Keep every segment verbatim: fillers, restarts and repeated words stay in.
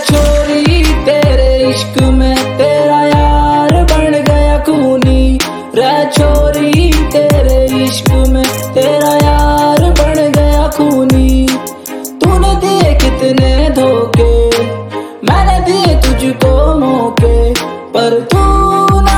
छोरी तेरे इश्क में तेरा यार बन गया खूनी। रे छोरी तेरे इश्क में तेरा यार बन गया खूनी। तूने दिए कितने धोखे, मैंने दिए तुझको मौके, पर तू ना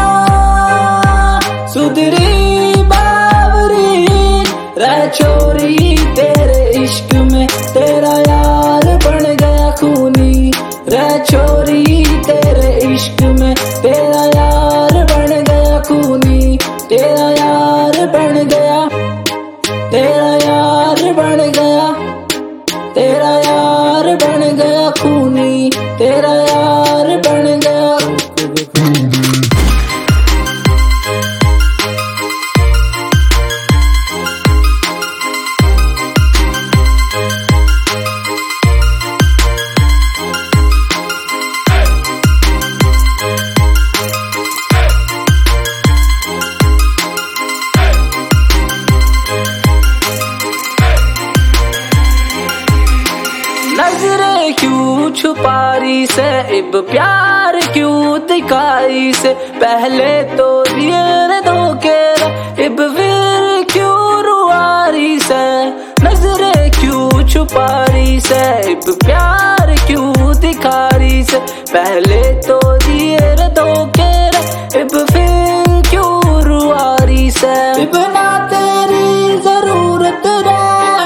सुधरी बावरी। रे छोरी तेरे इश्क में तेरा यार बन गया खूनी। रे छोरी तेरे इश्क में तेरा यार बन गया खूनी। तेरा यार बन गया, तेरा यार बन गया, तेरा यार बन गया खूनी। तेरा यार बन गया। नजरें क्यों छुपारी से, इब प्यार क्यों दिखाई से। पहले तो दिए धोखे, इब फिर क्यों रुआरी से। नजरें क्यों छुपारी से, इब प्यार क्यों दिखारी से। पहले तो दिए धोखे, इब फिर क्यों रुआरी से। इब ना तेरी जरूरत रे,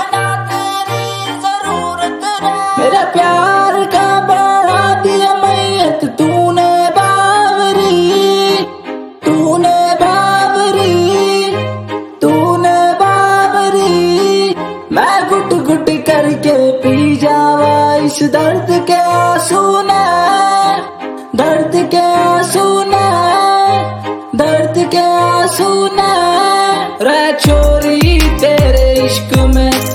मेरा प्यार का बढ़ा दिया मैयत तूने बावरी। तूने बावरी, तूने बावरी। मैं घुट घुट करके पी जावा इस दर्द के आंसू ने, दर्द के आंसू ने, दर्द के आंसू ने। रे छोरी तेरे इश्क में